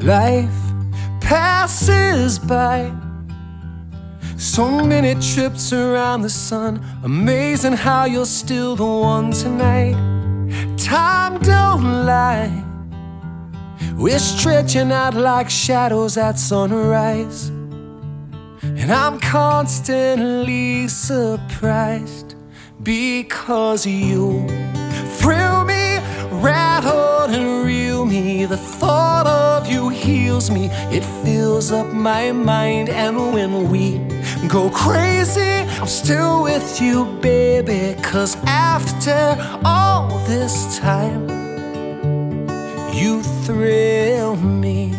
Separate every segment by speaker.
Speaker 1: Life passes by, so many trips around the sun. Amazing how you're still the one tonight. Time don't lie, we're stretching out like shadows at sunrise. And I'm constantly surprised, because you thrill me, rattle and reel me. The thought of you heals me, it fills up my mind. And when we go crazy, I'm still with you, baby. 'Cause after all this time, you thrill me.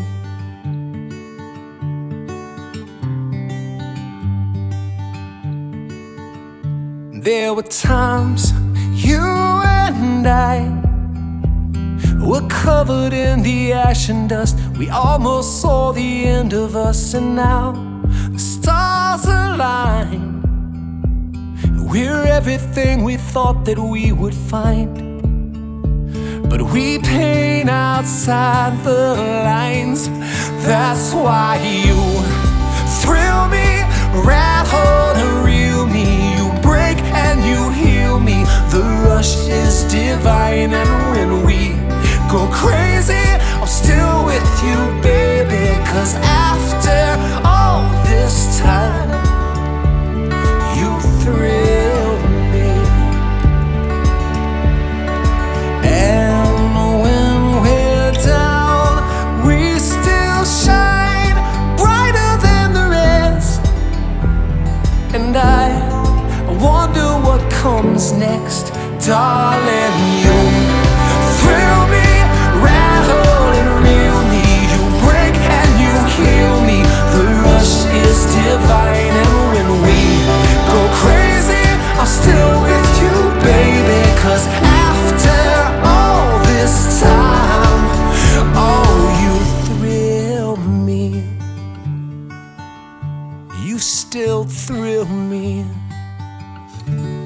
Speaker 1: There were times you and I were covered in the ash and dust. We almost saw the end of us, and now the stars align. We're everything we thought that we would find, but we paint outside the lines. That's why you thrill me, rattle and reel me. You break and you heal me. The rush is divine, and when we go crazy, I'm still with you, baby. 'Cause after all this time, you thrill me. And when we're down, we still shine brighter than the rest. And I wonder what comes next, darling. You thrill me, rattle and reel me. You break and you heal me. The rush is divine, and when we go crazy, I'm still with you, baby. 'Cause after all this time, oh, you thrill me. You still thrill me.